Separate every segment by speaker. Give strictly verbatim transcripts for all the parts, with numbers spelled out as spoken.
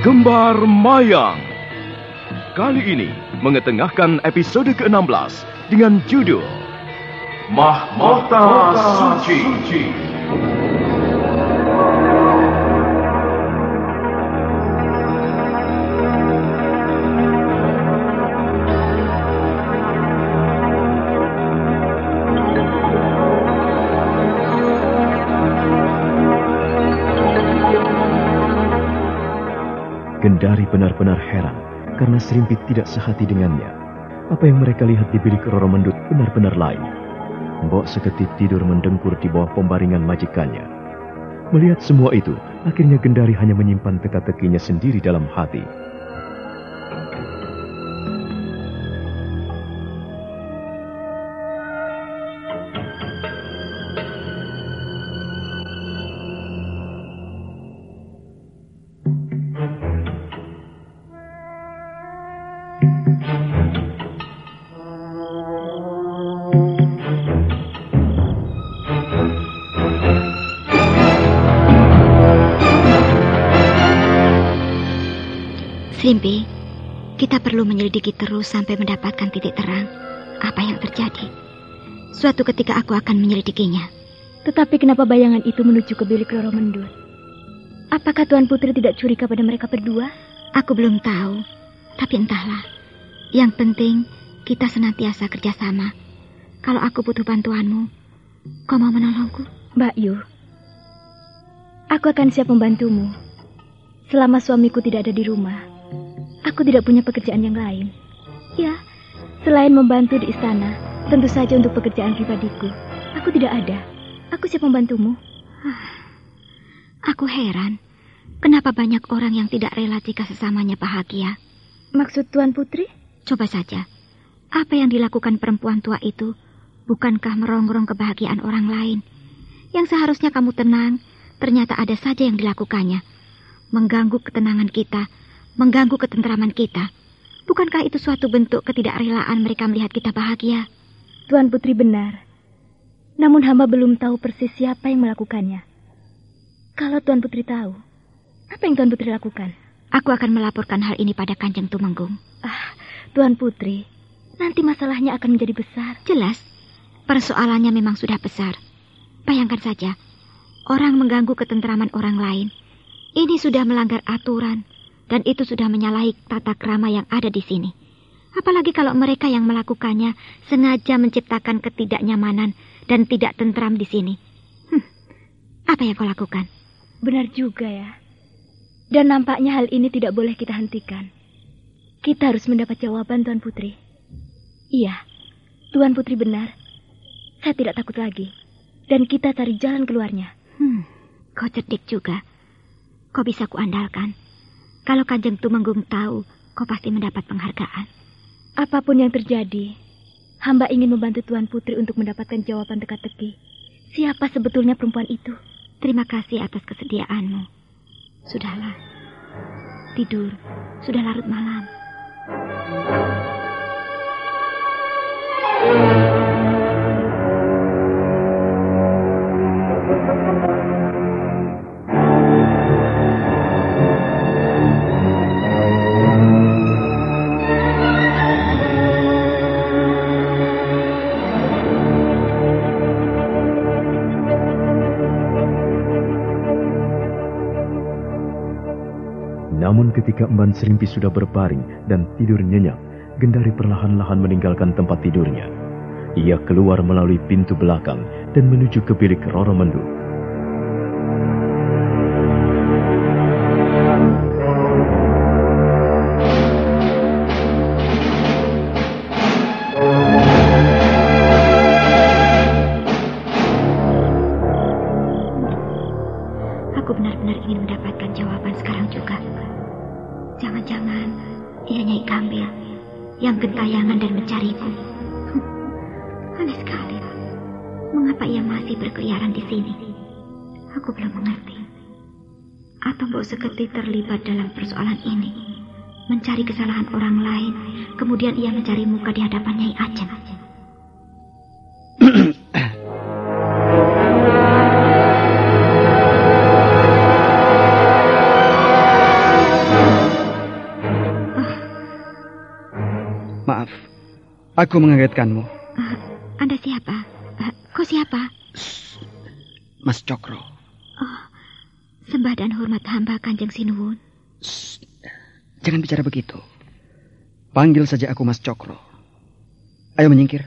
Speaker 1: Kembar Mayang. Kali ini mengetengahkan episode ke enam belas dengan judul Mahkota Suci.
Speaker 2: Gendari benar-benar heran karena Serimpit tidak sehati dengannya. Apa yang mereka lihat di bilik Roro Mendut benar-benar lain. Mbok Seketi tidur mendengkur di bawah pembaringan majikannya. Melihat semua itu, akhirnya Gendari hanya menyimpan teka-tekinya sendiri dalam hati.
Speaker 3: Srimpi, kita perlu menyelidiki terus sampai mendapatkan titik terang apa yang terjadi. Suatu ketika aku akan menyelidikinya.
Speaker 4: Tetapi kenapa bayangan itu menuju ke bilik Roro Mendut? Apakah Tuan Putri tidak curiga pada mereka berdua?
Speaker 3: Aku belum tahu, tapi entahlah. Yang penting kita senantiasa kerjasama. Kalau aku butuh bantuanmu, kau mau menolongku?
Speaker 4: Mbak Yu, aku akan siap membantumu. Selama suamiku tidak ada di rumah, aku tidak punya pekerjaan yang lain. Ya, selain membantu di istana, tentu saja untuk pekerjaan pribadiku, aku tidak ada. Aku siap membantumu.
Speaker 3: Aku heran, kenapa banyak orang yang tidak rela jika sesamanya bahagia.
Speaker 4: Maksud Tuan Putri?
Speaker 3: Coba saja, apa yang dilakukan perempuan tua itu, bukankah merongrong kebahagiaan orang lain? Yang seharusnya kamu tenang, ternyata ada saja yang dilakukannya. Mengganggu ketenangan kita, mengganggu ketentraman kita. Bukankah itu suatu bentuk ketidakrelaan mereka melihat kita bahagia?
Speaker 4: Tuan Putri benar. Namun hamba belum tahu persis siapa yang melakukannya. Kalau Tuan Putri tahu, apa yang Tuan Putri lakukan?
Speaker 3: Aku akan melaporkan hal ini pada Kanjeng Tumenggung.
Speaker 4: Ah, Tuan Putri, nanti masalahnya akan menjadi besar.
Speaker 3: Jelas, persoalannya memang sudah besar. Bayangkan saja, orang mengganggu ketentraman orang lain. Ini sudah melanggar aturan, dan itu sudah menyalahi tata krama yang ada di sini. Apalagi kalau mereka yang melakukannya sengaja menciptakan ketidaknyamanan dan tidak tentram di sini. Hm, apa yang kau lakukan?
Speaker 4: Benar juga ya. Dan nampaknya hal ini tidak boleh kita hentikan. Kita harus mendapat jawaban, Tuan Putri. Iya, Tuan Putri benar. Saya tidak takut lagi. Dan kita cari jalan keluarnya.
Speaker 3: Hmm, kau cerdik juga. Kau bisa kuandalkan. Kalau Kanjeng Tumenggung tahu, kau pasti mendapat penghargaan.
Speaker 4: Apapun yang terjadi, hamba ingin membantu Tuan Putri untuk mendapatkan jawaban teka-teki. Siapa sebetulnya perempuan itu?
Speaker 3: Terima kasih atas kesediaanmu. Sudahlah, tidur. Sudah larut malam.
Speaker 2: Namun ketika Emban Serimpi sudah berbaring dan tidur nyenyak, Gendari perlahan-lahan meninggalkan tempat tidurnya. Ia keluar melalui pintu belakang dan menuju ke bilik Roro Mendut.
Speaker 3: Aku benar-benar ingin mendapatkan jawaban sekarang juga. Jangan-jangan ia Nyai Kambil yang gentayangan dan mencariku. Aneh sekali. Mengapa ia masih berkeliaran di sini? Aku belum mengerti. Atau Mbok Seketi terlibat dalam persoalan ini, mencari kesalahan orang lain, kemudian ia mencari muka di hadapan Nyai Ajeng.
Speaker 5: Aku mengagetkanmu.
Speaker 3: Uh, anda siapa? Uh, kau siapa?
Speaker 5: Shh, Mas Cokro.
Speaker 3: Oh, sembah dan hormat hamba Kanjeng Sinuwun.
Speaker 5: Shh, jangan bicara begitu. Panggil saja aku Mas Cokro. Ayo menyingkir.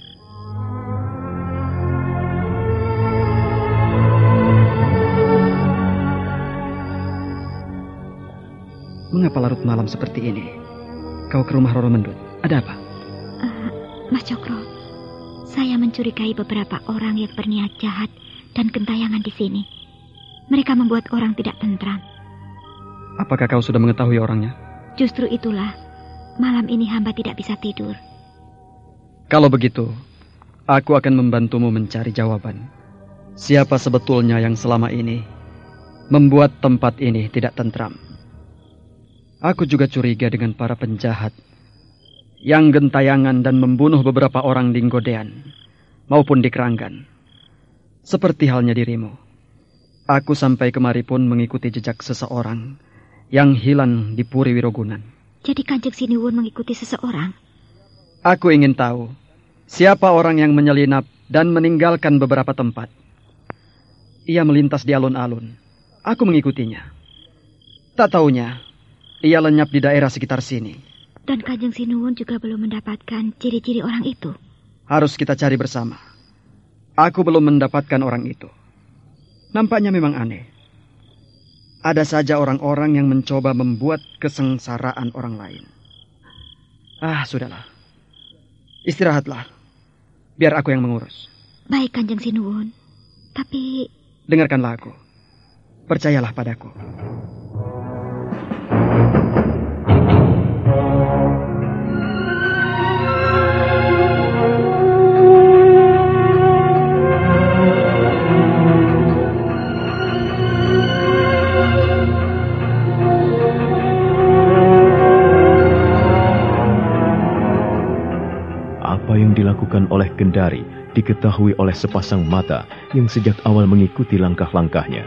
Speaker 5: Mengapa larut malam seperti ini? Kau ke rumah Roro Mendut. Ada apa?
Speaker 3: Uh, Mas Cokro, saya mencurigai beberapa orang yang berniat jahat dan gentayangan di sini. Mereka membuat orang tidak tentram.
Speaker 5: Apakah kau sudah mengetahui orangnya?
Speaker 3: Justru itulah, malam ini hamba tidak bisa tidur.
Speaker 5: Kalau begitu, aku akan membantumu mencari jawaban. Siapa sebetulnya yang selama ini membuat tempat ini tidak tentram? Aku juga curiga dengan para penjahat yang gentayangan dan membunuh beberapa orang di Nggodean maupun di Keranggan. Seperti halnya dirimu, aku sampai kemari pun mengikuti jejak seseorang yang hilang di Puri Wirogunan.
Speaker 3: Jadi Kanjeng Sinuwun mengikuti seseorang?
Speaker 5: Aku ingin tahu siapa orang yang menyelinap dan meninggalkan beberapa tempat. Ia melintas di alun-alun. Aku mengikutinya. Tak taunya ia lenyap di daerah sekitar sini.
Speaker 3: Dan Kanjeng Sinuwun juga belum mendapatkan ciri-ciri orang itu.
Speaker 5: Harus kita cari bersama. Aku belum mendapatkan orang itu. Nampaknya memang aneh. Ada saja orang-orang yang mencoba membuat kesengsaraan orang lain. Ah, sudahlah. Istirahatlah. Biar aku yang mengurus.
Speaker 3: Baik, Kanjeng Sinuwun. Tapi...
Speaker 5: dengarkanlah aku. Percayalah padaku.
Speaker 2: Apa yang dilakukan oleh Gendari diketahui oleh sepasang mata yang sejak awal mengikuti langkah-langkahnya.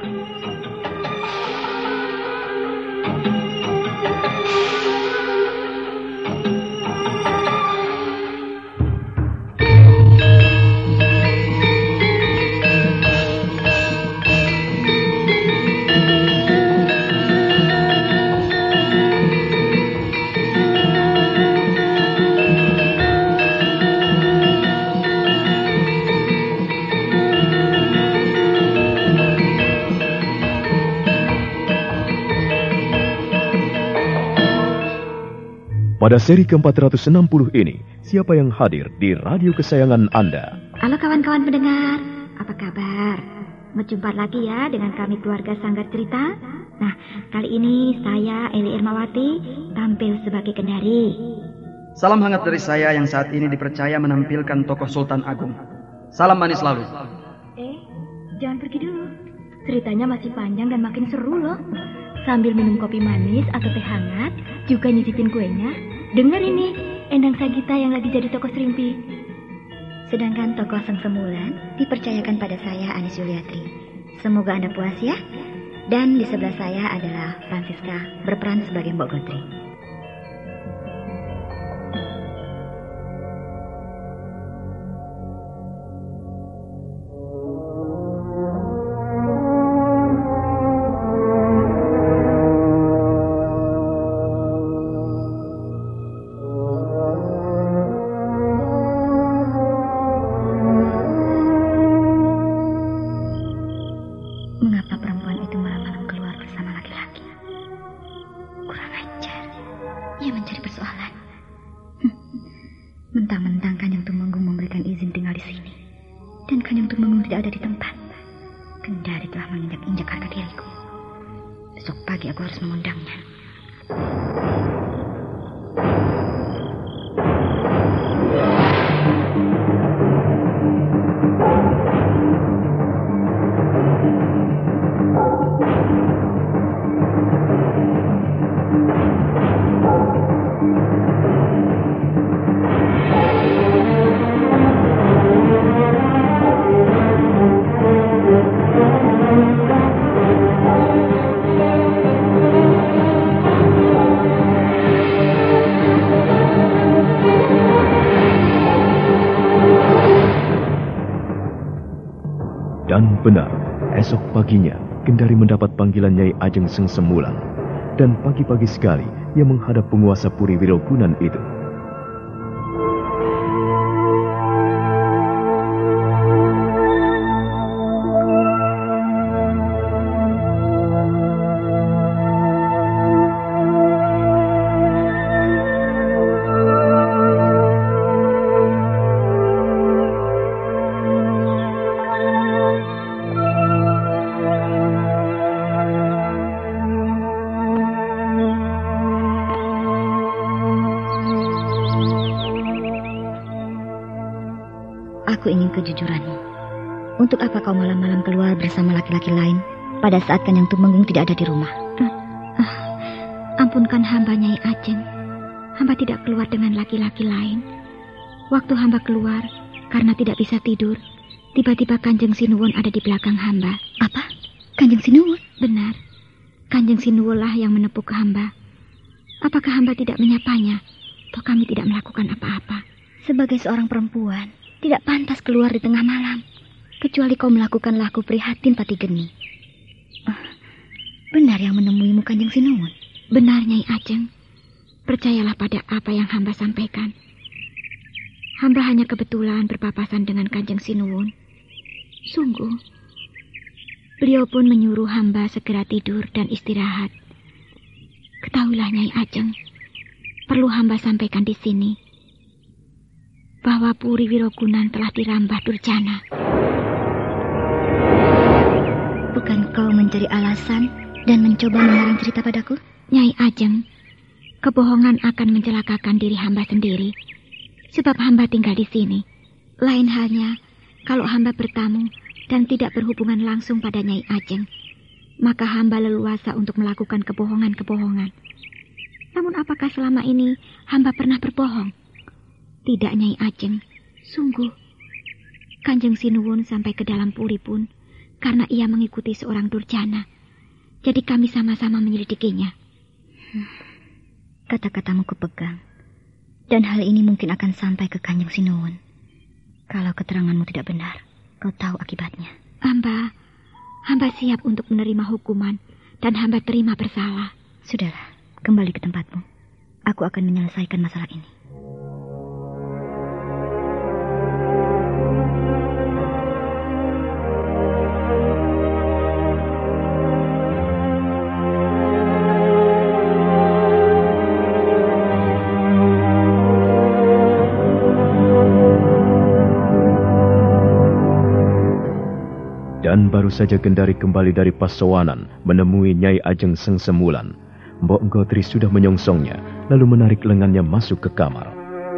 Speaker 2: Pada seri ke empat ratus enam puluh ini, siapa yang hadir di radio kesayangan Anda?
Speaker 3: Halo kawan-kawan pendengar, apa kabar? Berjumpa lagi ya dengan kami keluarga Sanggar Cerita. Nah, kali ini saya Eli Irmawati tampil sebagai Gendari.
Speaker 5: Salam hangat dari saya yang saat ini dipercaya menampilkan tokoh Sultan Agung. Salam manis selalu.
Speaker 4: Eh, jangan pergi dulu. Ceritanya masih panjang dan makin seru loh. Sambil minum kopi manis atau teh hangat, juga nyicipin kuenya. Dengar ini, Endang Sagita yang lagi jadi tokoh Serimpi.
Speaker 3: Sedangkan tokoh Sang Semulan dipercayakan pada saya, Anis Yuliatri. Semoga Anda puas ya. Dan di sebelah saya adalah Francisca berperan sebagai Mbok Gotri. Mentang-mentang Kanjeng Tumenggung memberikan izin tinggal di sini, dan Kanjeng Tumenggung tidak ada di tempat, Gendari telah menginjak-injak harga diriku. Besok pagi aku harus mengundangnya.
Speaker 2: Dan benar, esok paginya Gendari mendapat panggilan Nyai Ajeng Seng Semulan. Dan pagi-pagi sekali ia menghadap penguasa Puri Wirogunan itu.
Speaker 3: Aku ingin kejujuranmu. Untuk apa kau malam-malam keluar bersama laki-laki lain pada saat Kanjeng Tumenggung tidak ada di rumah?
Speaker 4: Uh, uh, ampunkan hamba, Nyai Ajeng. Hamba tidak keluar dengan laki-laki lain. Waktu hamba keluar karena tidak bisa tidur, tiba-tiba Kanjeng Sinuwun ada di belakang hamba.
Speaker 3: Apa? Kanjeng Sinuwun?
Speaker 4: Benar. Kanjeng Sinuwun lah yang menepuk hamba. Apakah hamba tidak menyapanya? Toh kami tidak melakukan apa-apa.
Speaker 3: Sebagai seorang perempuan, tidak pantas keluar di tengah malam, kecuali kau melakukan laku prihatin Pati Geni. Oh, benar yang menemuimu Kanjeng Sinuwun?
Speaker 4: Benar, Nyai Ajeng. Percayalah pada apa yang hamba sampaikan. Hamba hanya kebetulan berpapasan dengan Kanjeng Sinuwun. Sungguh, beliau pun menyuruh hamba segera tidur dan istirahat. Ketahuilah, Nyai Ajeng, perlu hamba sampaikan di sini bahwa Puri Wirogunan telah dirambah Durjana.
Speaker 3: Bukan kau mencari alasan dan mencoba mengarang cerita padaku?
Speaker 4: Nyai Ajeng, kebohongan akan mencelakakan diri hamba sendiri, sebab hamba tinggal di sini. Lain halnya kalau hamba bertamu dan tidak berhubungan langsung pada Nyai Ajeng, maka hamba leluasa untuk melakukan kebohongan-kebohongan. Namun apakah selama ini hamba pernah berbohong? Tidak, Nyai Ajeng. Sungguh, Kanjeng Sinuwun sampai ke dalam puri pun karena ia mengikuti seorang Durjana. Jadi kami sama-sama menyelidikinya.
Speaker 3: Hmm. Kata-katamu kupegang. Dan hal ini mungkin akan sampai ke Kanjeng Sinuwun. Kalau keteranganmu tidak benar, kau tahu akibatnya.
Speaker 4: Hamba, hamba siap untuk menerima hukuman dan hamba terima bersalah.
Speaker 3: Sudahlah, kembali ke tempatmu. Aku akan menyelesaikan masalah ini.
Speaker 2: Dan baru saja Gendari kembali dari pasowanan menemui Nyai Ajeng Seng Semulan, Mbok Gotri sudah menyongsongnya, lalu menarik lengannya masuk ke kamar.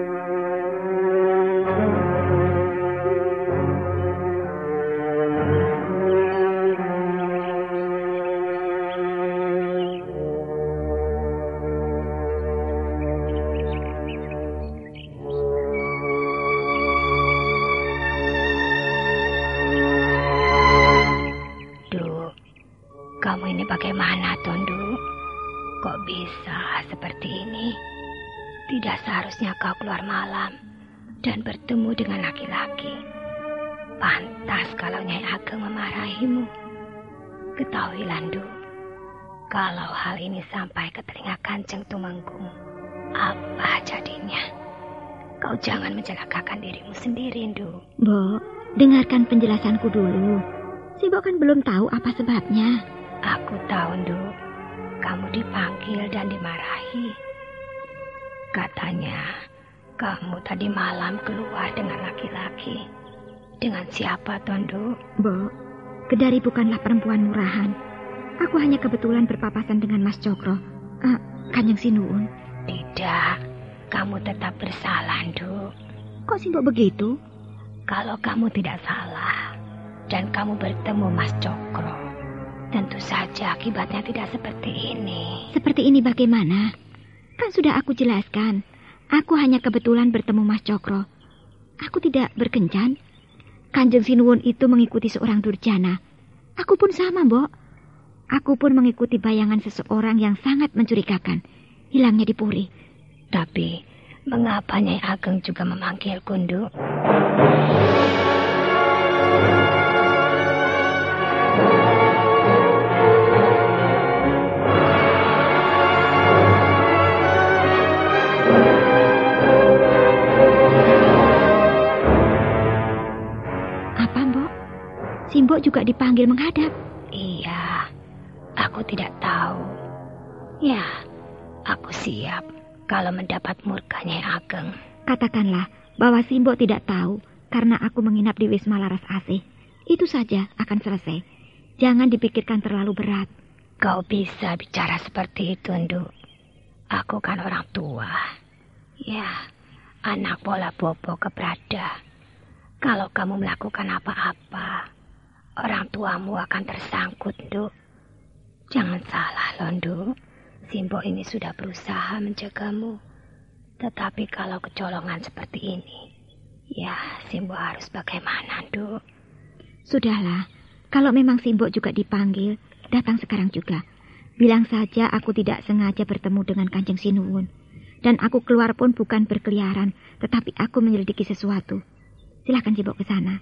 Speaker 6: Bagaimana, Tondu? Kok bisa seperti ini? Tidak seharusnya kau keluar malam dan bertemu dengan laki-laki. Pantas kalau Nyai Ageng memarahimu. Ketahui, Landu, kalau hal ini sampai ke telinga Kanjeng Tumenggung, apa jadinya? Kau jangan mencelakakan dirimu sendiri, Ndu.
Speaker 4: Mbok, dengarkan penjelasanku dulu. Si Mbok kan belum tahu apa sebabnya.
Speaker 6: Aku tahu, Ndu, kamu dipanggil dan dimarahi. Katanya, kamu tadi malam keluar dengan laki-laki. Dengan siapa, Tondu?
Speaker 4: Mbok, Gendari bukanlah perempuan murahan. Aku hanya kebetulan berpapasan dengan Mas Cokro, uh, Kanjeng Sinuwun.
Speaker 6: Tidak, kamu tetap bersalah, Ndu.
Speaker 4: Kok si Mbok begitu?
Speaker 6: Kalau kamu tidak salah dan kamu bertemu Mas Cokro, tentu saja akibatnya tidak seperti ini.
Speaker 4: Seperti ini bagaimana? Kan sudah aku jelaskan. Aku hanya kebetulan bertemu Mas Cokro. Aku tidak berkencan. Kanjeng Sinuwun itu mengikuti seorang Durjana. Aku pun sama, Mbok. Aku pun mengikuti bayangan seseorang yang sangat mencurigakan. Hilangnya di puri.
Speaker 6: Tapi, mengapa Nyai Ageng juga memanggilku, Ndu?
Speaker 3: Simbok juga dipanggil menghadap.
Speaker 6: Iya, aku tidak tahu. Ya, aku siap kalau mendapat murka Nyai Ageng.
Speaker 3: Katakanlah bahwa Simbok tidak tahu karena aku menginap di Wisma Laras Asih. Itu saja akan selesai. Jangan dipikirkan terlalu berat.
Speaker 6: Kau bisa bicara seperti itu, Nduk. Aku kan orang tua. Ya, anak bola bobo keberada. Kalau kamu melakukan apa-apa, orang tuamu akan tersangkut, Nduk. Jangan salah loh, Nduk. Simbok ini sudah berusaha menjagamu. Tetapi kalau kecolongan seperti ini, ya Simbok harus bagaimana, Nduk?
Speaker 3: Sudahlah, kalau memang Simbok juga dipanggil, datang sekarang juga. Bilang saja aku tidak sengaja bertemu dengan Kanjeng Sinuwun. Dan aku keluar pun bukan berkeliaran, tetapi aku menyelidiki sesuatu. Silakan Simbok ke sana.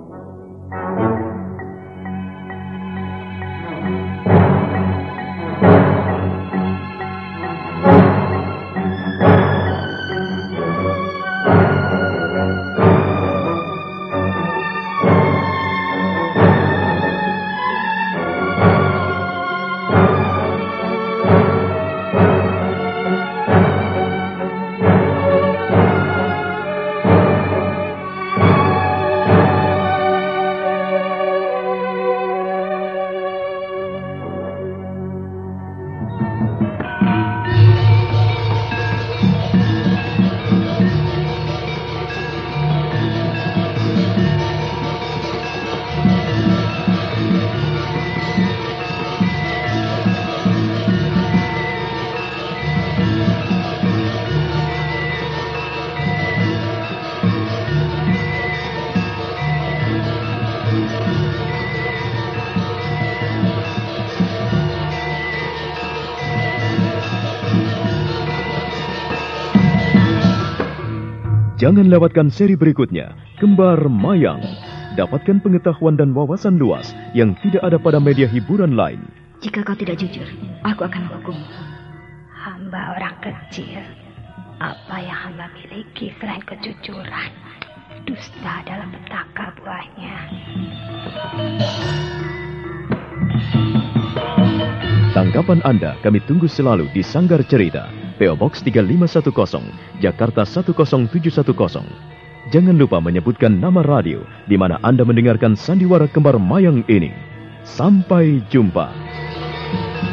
Speaker 2: Jangan lewatkan seri berikutnya, Kembar Mayang. Dapatkan pengetahuan dan wawasan luas yang tidak ada pada media hiburan lain.
Speaker 3: Jika kau tidak jujur, aku akan menghukummu.
Speaker 6: Hamba orang kecil. Apa yang hamba miliki selain kejujuran? Dusta dalam petaka buahnya.
Speaker 2: Tanggapan Anda kami tunggu selalu di Sanggar Cerita. P O Box tiga lima satu nol, Jakarta satu nol tujuh satu nol. Jangan lupa menyebutkan nama radio di mana Anda mendengarkan sandiwara Kembar Mayang ini. Sampai jumpa.